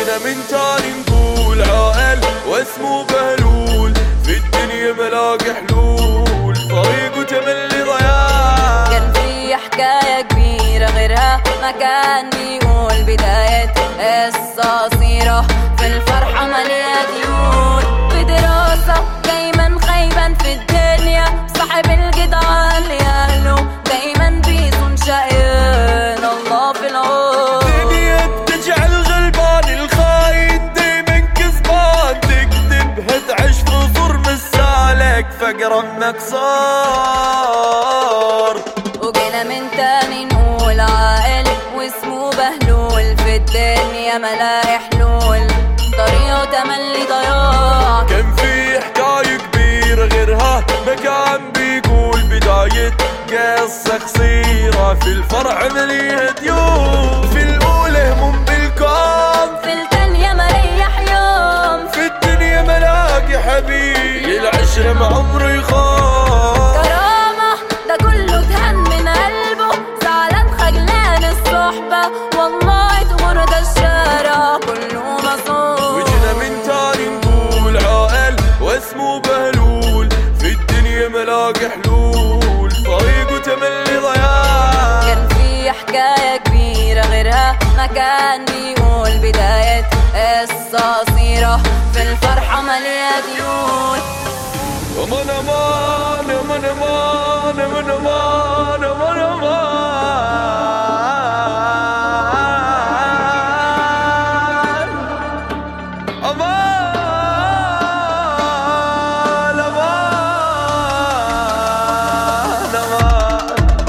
وجينا من تاني نقول عائل واسمه بهلول، في الدنيا ملاقي حلول، طريقه تملي ضياع. كان في حكاية كبيرة غيرها ما كان بيقول، بداية قصة قصيرة في الفرحة مليئة ديون، في دراسة دايما خايبا في الدنيا، صاحب الجدعان لأهله دايما بيكون شقيان، الله في العون. الدنيا بتجعل غلبان الخاين دايما كسبان، تكذبها تعيش في ظلم السالك فقر امك صار. وجينا من تاني نقول عاقل واسمه بهلول، في الدنيا ملاقي حلول، طريقه تملي ضياع. كان في حكاية كبيرة غيرها ما كان بيقول، بداية قصة قصيرة في الفرع مليها ديون، في الأولى هموم بالكون، في التانية مريح يوم، في الدنيا ملاقي حبيب العشرة مع عمره يخاف. كرامة ده كله دهن من قلبه، زعلان خجلان الصحبة، والله تغر ده الشارع كله مصروف. وجينا من تاني نقول عائل واسمه بهلول، في الدنيا ملاقي حلول، طريقه تملي ضياع. كان في حكاية كبيرة غيرها ما كان بيقول، بداية قصة قصيرة في الفرحة مليئة ديون. أمان أمان أمان أمان أمان أمان أمان أمان أمان أمان.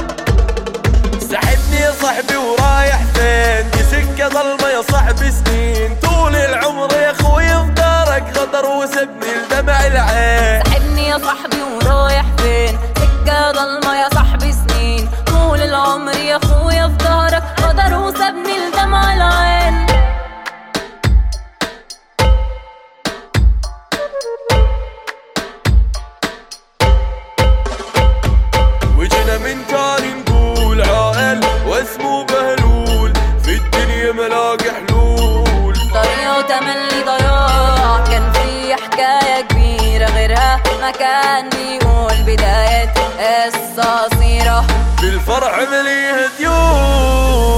سحبني يا صاحبي ورايح فين، دي سكة ظلمة يا صاحبي سنين، طول العمر يا خوي في دارك غدر وسبني الدمع العين. سحبني يا صاحبي ورايح فين، سكة ضلمة يا صاحبي سنين، طول العمر يا اخويا في ظهرك غدر وسابني الدمع العين. وجينا من تاني نقول عائل واسمه بهلول، في الدنيا ملاقي حلول، طريقه تملي ضياع. كان في حكاية كبيرة غيرها ما كان بيقول، بداية قصة قصيرة في الفرح مليها ديون.